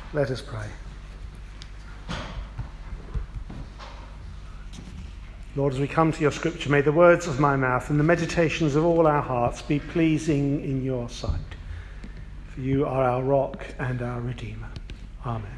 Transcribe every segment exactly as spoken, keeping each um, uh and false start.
Let us pray. Lord, as we come to your scripture, may the words of my mouth and the meditations of all our hearts be pleasing in your sight. For you are our rock and our Redeemer. Amen.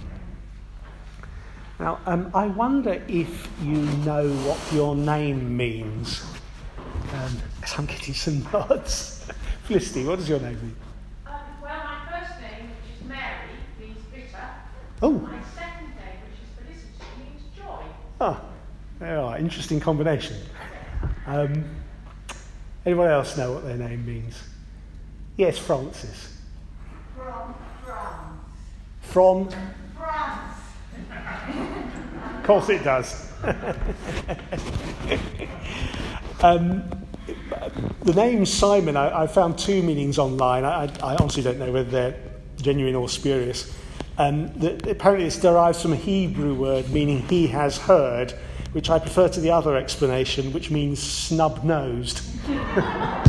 Now, um, I wonder if you know what your name means. Um, I'm getting some nods. Felicity, what does your name mean? Um, well, my first name, which is Mary, means bitter. Oh. My second name, which is Felicity, means joy. Ah, there are. Interesting combination. Um, anyone else know what their name means? Yes, Francis. From France. From? France. Of course it does. um, the name Simon, I, I found two meanings online. I, I honestly don't know whether they're genuine or spurious. Um, the, apparently this derives from a Hebrew word meaning he has heard, which I prefer to the other explanation, which means snub-nosed. uh,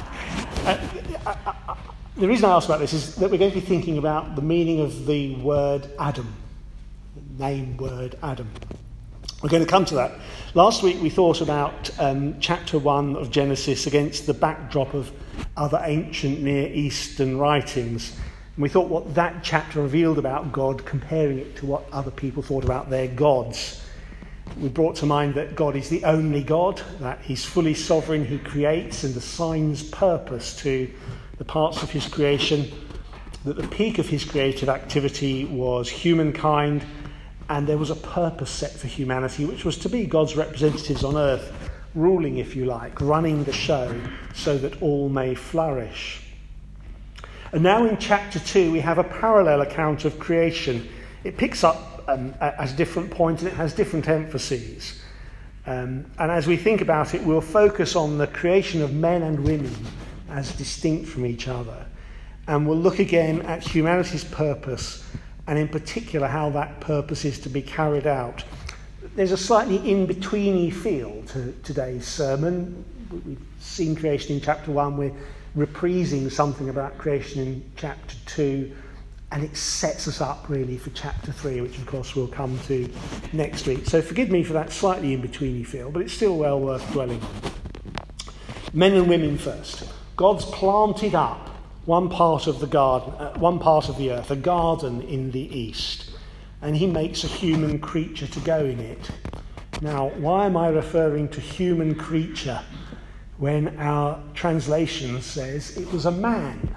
I, I, the reason I ask about this is that we're going to be thinking about the meaning of the word Adam, the name word Adam. We're going to come to that. Last week we thought about um, chapter one of Genesis against the backdrop of other ancient Near Eastern writings. And we thought what that chapter revealed about God, comparing it to what other people thought about their gods. We brought to mind that God is the only God, that he's fully sovereign, he creates and assigns purpose to the parts of his creation, that the peak of his creative activity was humankind, and there was a purpose set for humanity, which was to be God's representatives on earth, ruling, if you like, running the show so that all may flourish. And now in chapter two, we have a parallel account of creation. It picks up um, at a different point and it has different emphases. Um, and as we think about it, we'll focus on the creation of men and women as distinct from each other. And we'll look again at humanity's purpose, and in particular how that purpose is to be carried out. There's a slightly in-betweeny feel to today's sermon. We've seen creation in chapter one, we're reprising something about creation in chapter two, and it sets us up really for chapter three, which of course we'll come to next week. So forgive me for that slightly in-betweeny feel, but it's still well worth dwelling on. Men and women first. God's planted up one part of the garden, uh, one part of the earth, a garden in the east, and he makes a human creature to go in it. Now, why am I referring to human creature when our translation says it was a man?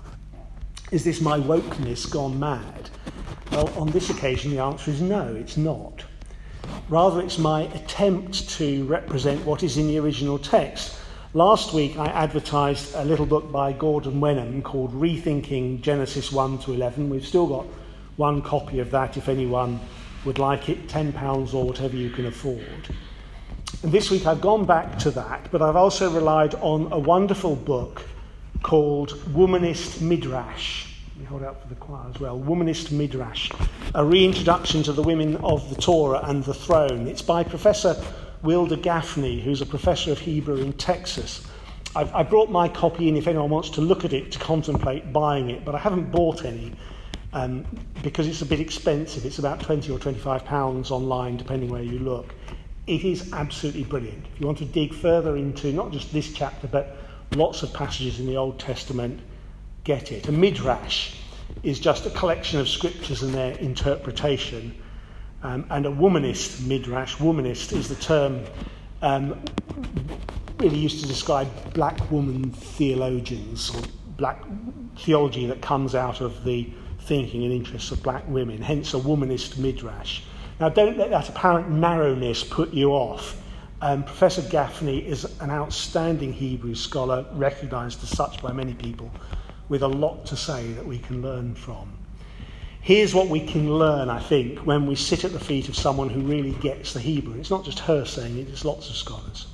Is this my wokeness gone mad? Well, on this occasion the answer is no, it's not. Rather, it's my attempt to represent what is in the original text. Last week I advertised a little book by Gordon Wenham called Rethinking Genesis one to eleven. We've still got one copy of that if anyone would like it, ten pounds or whatever you can afford. And this week I've gone back to that, but I've also relied on a wonderful book called Womanist Midrash. Let me hold it up for the choir as well. Womanist Midrash, a reintroduction to the women of the Torah and the throne. It's by Professor Wilder Gaffney, who's a professor of Hebrew in Texas. I've, I brought my copy in if anyone wants to look at it, to contemplate buying it, but I haven't bought any um, because it's a bit expensive. It's about twenty or twenty-five pounds online, depending where you look. It is absolutely brilliant. If you want to dig further into not just this chapter, but lots of passages in the Old Testament, get it. A midrash is just a collection of scriptures and their interpretation. Um, and a womanist midrash, womanist is the term um, really used to describe black woman theologians, or black theology that comes out of the thinking and interests of black women, hence a womanist midrash. Now don't let that apparent narrowness put you off. Um, Professor Gaffney is an outstanding Hebrew scholar, recognised as such by many people, with a lot to say that we can learn from. Here's what we can learn, I think, when we sit at the feet of someone who really gets the Hebrew. It's not just her saying it, it's lots of scholars.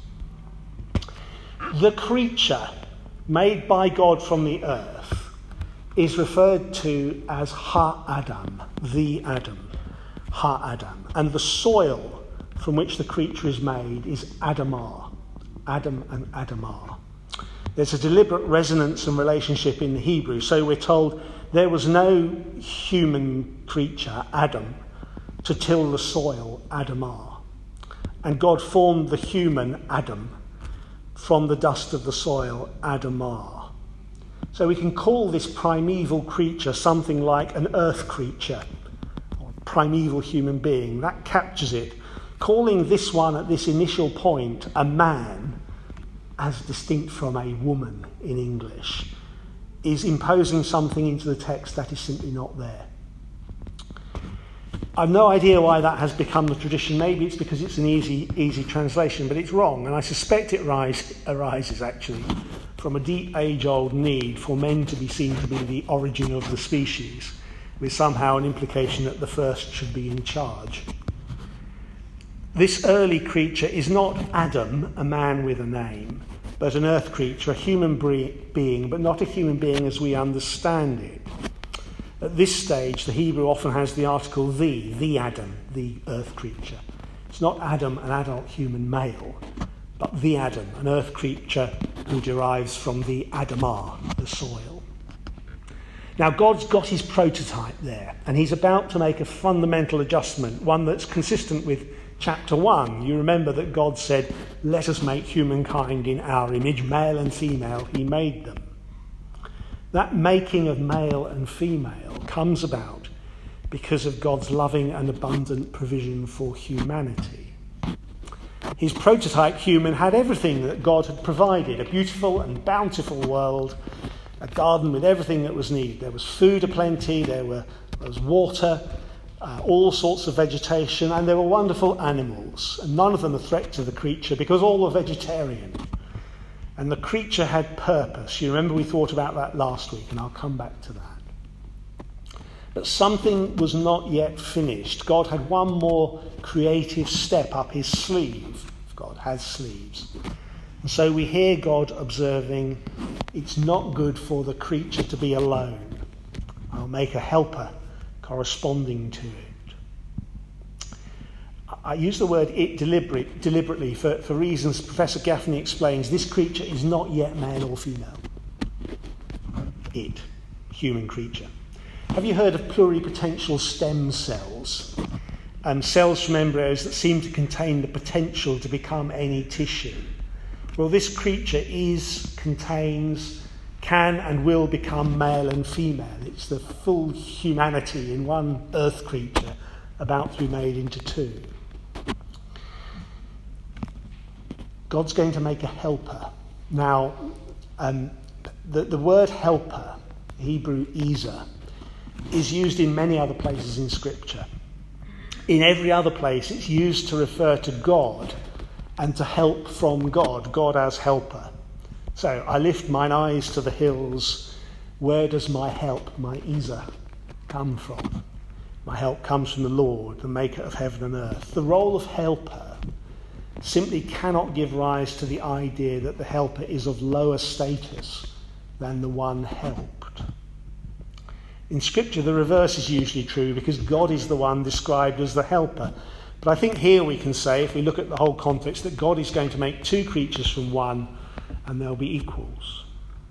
The creature made by God from the earth is referred to as Ha-Adam, the Adam, Ha-Adam. And the soil from which the creature is made is Adamah, Adam and Adamah. There's a deliberate resonance and relationship in the Hebrew. So we're told there was no human creature, Adam, to till the soil, Adamah. And God formed the human Adam from the dust of the soil, Adamah. So we can call this primeval creature something like an earth creature, or primeval human being. That captures it. Calling this one at this initial point a man, as distinct from a woman in English, is imposing something into the text that is simply not there. I've no idea why that has become the tradition. Maybe it's because it's an easy easy translation, but it's wrong. And I suspect it rise, arises, actually, from a deep age-old need for men to be seen to be the origin of the species, with somehow an implication that the first should be in charge. This early creature is not Adam, a man with a name, but an earth creature, a human being, but not a human being as we understand it. At this stage, the Hebrew often has the article the, the Adam, the earth creature. It's not Adam, an adult human male, but the Adam, an earth creature who derives from the Adamah, the soil. Now, God's got his prototype there, and he's about to make a fundamental adjustment, one that's consistent with chapter one. You remember that God said, "Let us make humankind in our image, male and female, he made them." That making of male and female comes about because of God's loving and abundant provision for humanity. His prototype human had everything that God had provided, a beautiful and bountiful world, a garden with everything that was needed. There was food aplenty, there, were, there was water, uh, all sorts of vegetation, and there were wonderful animals. And none of them a threat to the creature because all were vegetarian. And the creature had purpose. You remember we thought about that last week, and I'll come back to that. But something was not yet finished. God had one more creative step up his sleeve. God has sleeves. And so we hear God observing, it's not good for the creature to be alone. I'll make a helper corresponding to it. I use the word it deliberate, deliberately for, for reasons Professor Gaffney explains. This creature is not yet male or female. It, human creature. Have you heard of pluripotential stem cells? Um, cells from embryos that seem to contain the potential to become any tissue. Well, this creature is, contains, can and will become male and female. It's the full humanity in one earth creature about to be made into two. God's going to make a helper. Now, um, the, the word helper, Hebrew ezer, is used in many other places in Scripture. In every other place, it's used to refer to God and to help from God, God as helper. So, I lift mine eyes to the hills. Where does my help, my ezer, come from? My help comes from the Lord, the maker of heaven and earth. The role of helper simply cannot give rise to the idea that the helper is of lower status than the one helped. In Scripture, the reverse is usually true because God is the one described as the helper. But I think here we can say, if we look at the whole context, that God is going to make two creatures from one and they'll be equals.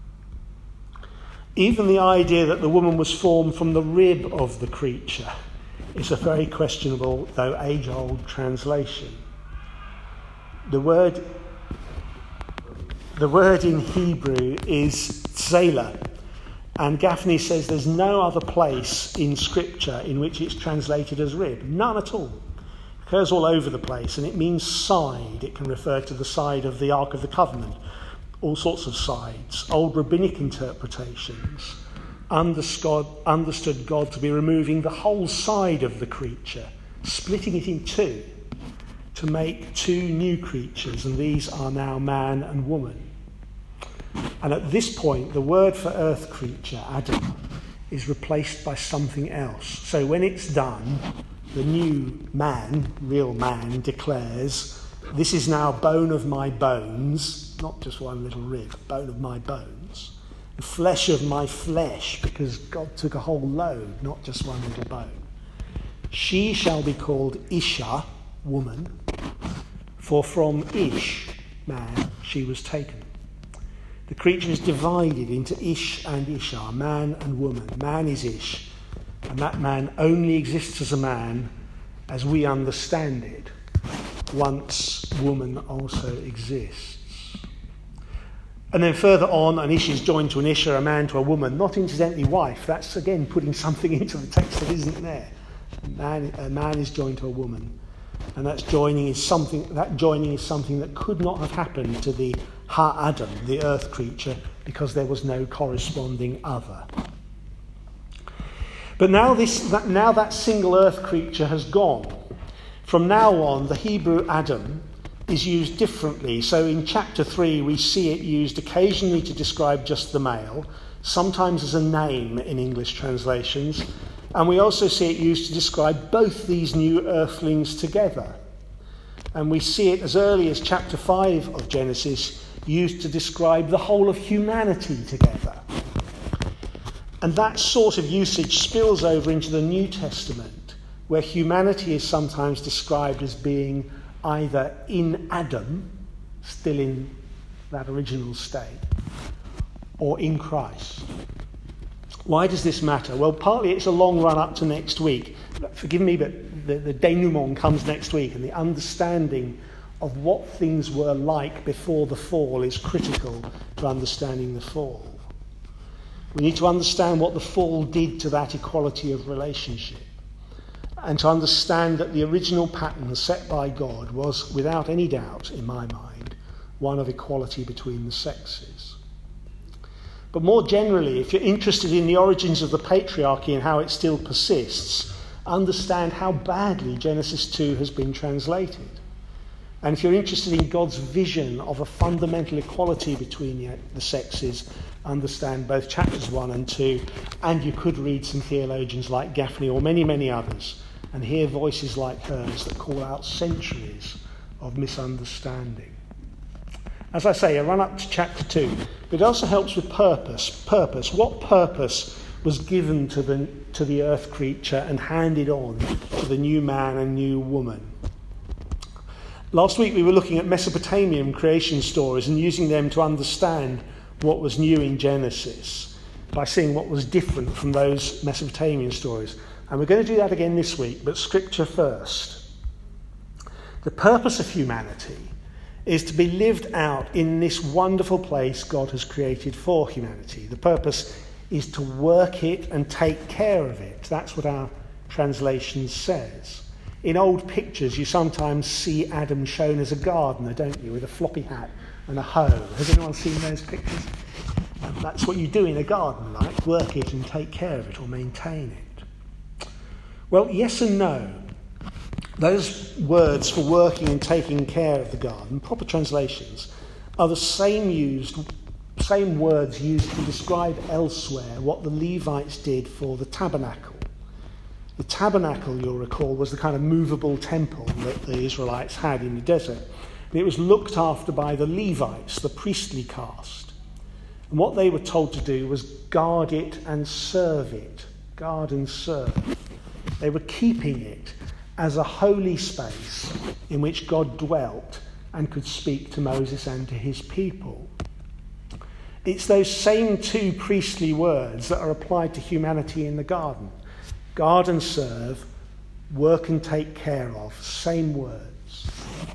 Even the idea that the woman was formed from the rib of the creature is a very questionable, though age-old, translation. The word, the word in Hebrew is tzela, and Gaffney says there's no other place in Scripture in which it's translated as rib. None at all. It occurs all over the place, and it means side. It can refer to the side of the Ark of the Covenant, all sorts of sides. Old rabbinic interpretations understood God to be removing the whole side of the creature, splitting it in two, to make two new creatures, and these are now man and woman. And at this point, the word for earth creature, Adam, is replaced by something else. So when it's done, the new man, real man, declares, "This is now bone of my bones," not just one little rib, bone of my bones, and flesh of my flesh, because God took a whole load, not just one little bone. "She shall be called Isha," woman, "for from Ish," man, she was taken. The creature is divided into Ish and Ishar, man and woman. Man is Ish, and that man only exists as a man as we understand it, once woman also exists. And then further on, an Ish is joined to an Isha, a man to a woman, not incidentally wife. That's again putting something into the text that isn't there. A man, a man is joined to a woman, and that's joining is something. That joining is something that could not have happened to the Ha-Adam, the earth creature, because there was no corresponding other. But now this, that, now that single earth creature has gone. From now on, the Hebrew Adam is used differently. So in chapter three, we see it used occasionally to describe just the male, sometimes as a name in English translations, and we also see it used to describe both these new earthlings together. And we see it as early as chapter five of Genesis, used to describe the whole of humanity together. And that sort of usage spills over into the New Testament, where humanity is sometimes described as being either in Adam, still in that original state, or in Christ. Why does this matter? Well, partly it's a long run up to next week. Forgive me, but the, the denouement comes next week, and the understanding of what things were like before the fall is critical to understanding the fall. We need to understand what the fall did to that equality of relationship, and to understand that the original pattern set by God was, without any doubt in my mind, one of equality between the sexes. But more generally, if you're interested in the origins of the patriarchy and how it still persists, understand how badly Genesis two has been translated. And if you're interested in God's vision of a fundamental equality between the sexes, understand both chapters one and two, and you could read some theologians like Gaffney or many, many others, and hear voices like hers that call out centuries of misunderstanding. As I say, a run up to chapter two, but it also helps with purpose. Purpose. What purpose was given to the, to the earth creature and handed on to the new man and new woman? Last week we were looking at Mesopotamian creation stories and using them to understand what was new in Genesis by seeing what was different from those Mesopotamian stories. And we're going to do that again this week, but scripture first. The purpose of humanity is to be lived out in this wonderful place God has created for humanity. The purpose is to work it and take care of it. That's what our translation says. In old pictures, you sometimes see Adam shown as a gardener, don't you, with a floppy hat and a hoe. Has anyone seen those pictures? Um, that's what you do in a garden, right? Work it and take care of it or maintain it. Well, yes and no. Those words for working and taking care of the garden, proper translations, are the same used, same words used to describe elsewhere what the Levites did for the tabernacle. The tabernacle, you'll recall, was the kind of movable temple that the Israelites had in the desert. And it was looked after by the Levites, the priestly caste. And what they were told to do was guard it and serve it. Guard and serve. They were keeping it as a holy space in which God dwelt and could speak to Moses and to his people. It's those same two priestly words that are applied to humanity in the garden. Guard and serve, work and take care of, same words.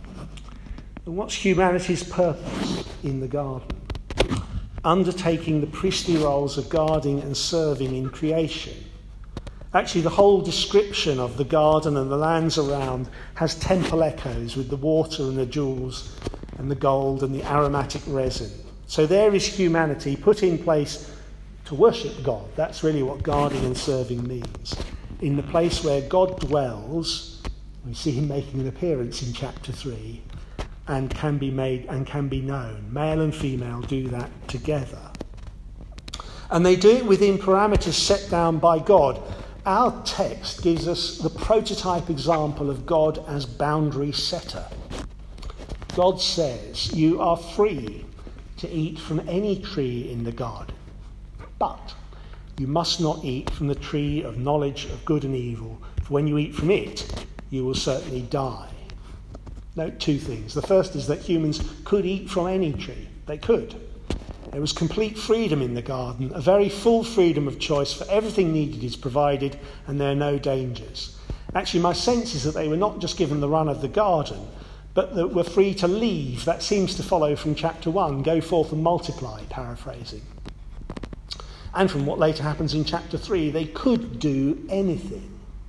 And what's humanity's purpose in the garden? Undertaking the priestly roles of guarding and serving in creation. Actually, the whole description of the garden and the lands around has temple echoes with the water and the jewels and the gold and the aromatic resin. So there is humanity put in place to worship God. That's really what guarding and serving means. In the place where God dwells, we see him making an appearance in chapter three, and can be made and can be known. Male and female do that together. And they do it within parameters set down by God. Our text gives us the prototype example of God as boundary setter. God says, you are free to eat from any tree in the garden, but you must not eat from the tree of knowledge of good and evil, for when you eat from it, you will certainly die. Note two things. The first is that humans could eat from any tree. They could. There was complete freedom in the garden, a very full freedom of choice, for everything needed is provided and there are no dangers. Actually, my sense is that they were not just given the run of the garden, but that were free to leave. That seems to follow from chapter one, go forth and multiply, paraphrasing. And from what later happens in chapter three, they could do anything.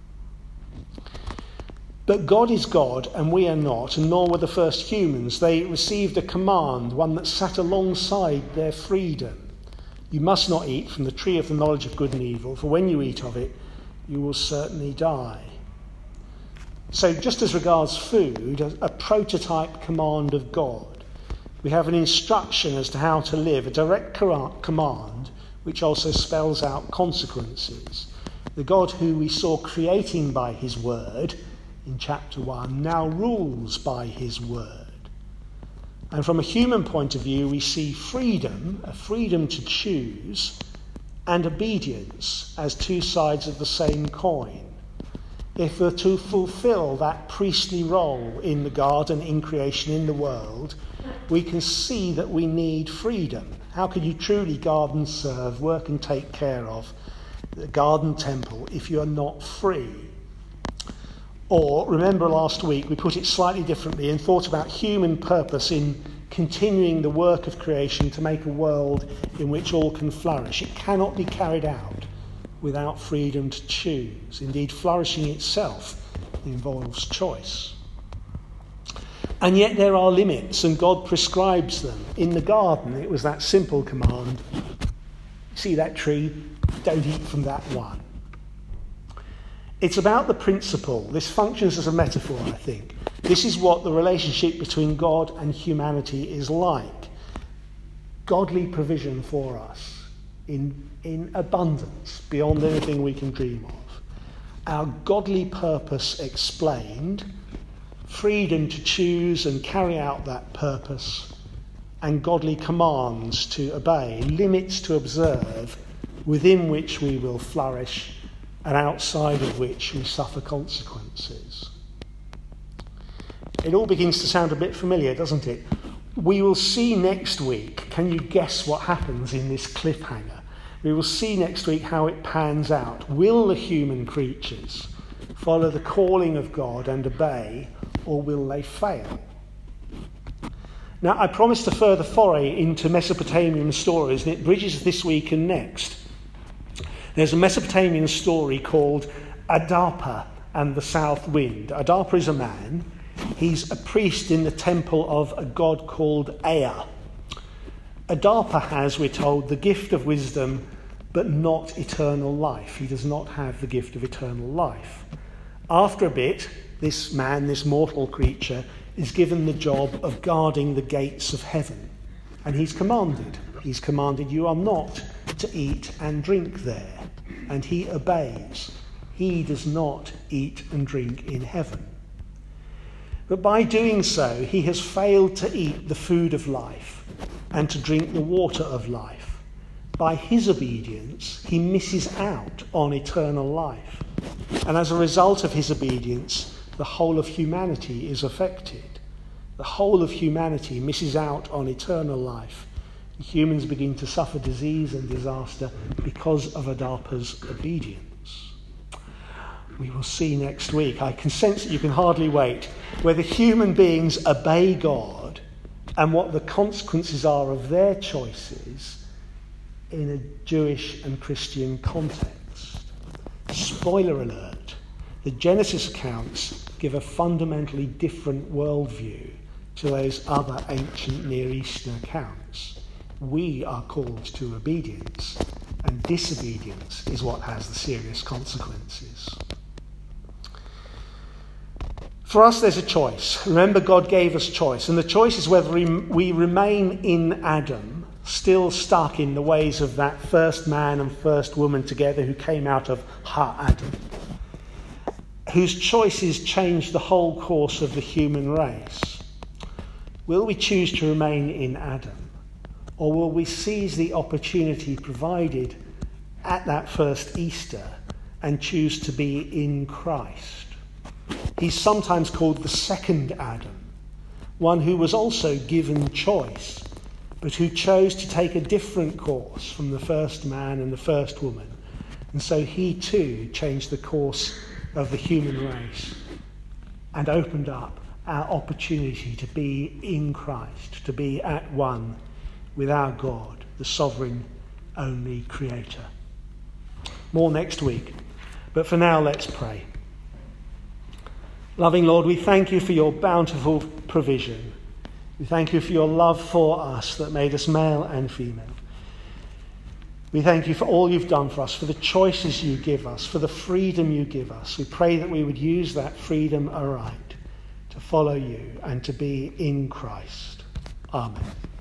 But God is God and we are not, and nor were the first humans. They received a command, one that sat alongside their freedom. You must not eat from the tree of the knowledge of good and evil, for when you eat of it, you will certainly die. So just as regards food, a, a prototype command of God. We have an instruction as to how to live, a direct command, which also spells out consequences. The God who we saw creating by his word in chapter one now rules by his word. And from a human point of view, we see freedom, a freedom to choose, and obedience as two sides of the same coin. If we're to fulfill that priestly role in the garden, in creation, in the world, we can see that we need freedom. How could you truly guard and serve, work and take care of the garden temple if you are not free? Or, remember last week, we put it slightly differently and thought about human purpose in continuing the work of creation to make a world in which all can flourish. It cannot be carried out without freedom to choose. Indeed, flourishing itself involves choice. And yet there are limits, and God prescribes them. In the garden, it was that simple command: see that tree, don't eat from that one. It's about the principle. This functions as a metaphor, I think. This is what the relationship between God and humanity is like. Godly provision for us in, in abundance, beyond anything we can dream of. Our godly purpose explained, freedom to choose and carry out that purpose, and godly commands to obey, limits to observe, within which we will flourish, and outside of which we suffer consequences. It all begins to sound a bit familiar, doesn't it? We will see next week, can you guess what happens in this cliffhanger? We will see next week how it pans out. Will the human creatures follow the calling of God and obey, or will they fail? Now, I promised a further foray into Mesopotamian stories, and it bridges this week and next. There's a Mesopotamian story called Adapa and the South Wind. Adapa is a man. He's a priest in the temple of a god called Ea. Adapa has, we're told, the gift of wisdom, but not eternal life. He does not have the gift of eternal life. After a bit, this man, this mortal creature, is given the job of guarding the gates of heaven. And he's commanded, he's commanded, you are not to eat and drink there. And he obeys. He does not eat and drink in heaven. But by doing so, he has failed to eat the food of life and to drink the water of life. By his obedience, he misses out on eternal life. And as a result of his obedience, the whole of humanity is affected. The whole of humanity misses out on eternal life. Humans begin to suffer disease and disaster because of Adapa's obedience. We will see next week. I can sense that you can hardly wait, whether human beings obey God and what the consequences are of their choices in a Jewish and Christian context. Spoiler alert, the Genesis accounts give a fundamentally different worldview to those other ancient Near Eastern accounts. We are called to obedience, and disobedience is what has the serious consequences. For us, there's a choice. Remember, God gave us choice, and the choice is whether we remain in Adam, still stuck in the ways of that first man and first woman together who came out of Ha-Adam, whose choices changed the whole course of the human race. Will we choose to remain in Adam? Or will we seize the opportunity provided at that first Easter and choose to be in Christ? He's sometimes called the second Adam, one who was also given choice, but who chose to take a different course from the first man and the first woman. And so he too changed the course of the human race and opened up our opportunity to be in Christ, to be at one with our God, the sovereign, only Creator. More next week, but for now let's pray. Loving Lord, we thank you for your bountiful provision. We thank you for your love for us that made us male and female. We thank you for all you've done for us, for the choices you give us, for the freedom you give us. We pray that we would use that freedom aright to follow you and to be in Christ. Amen.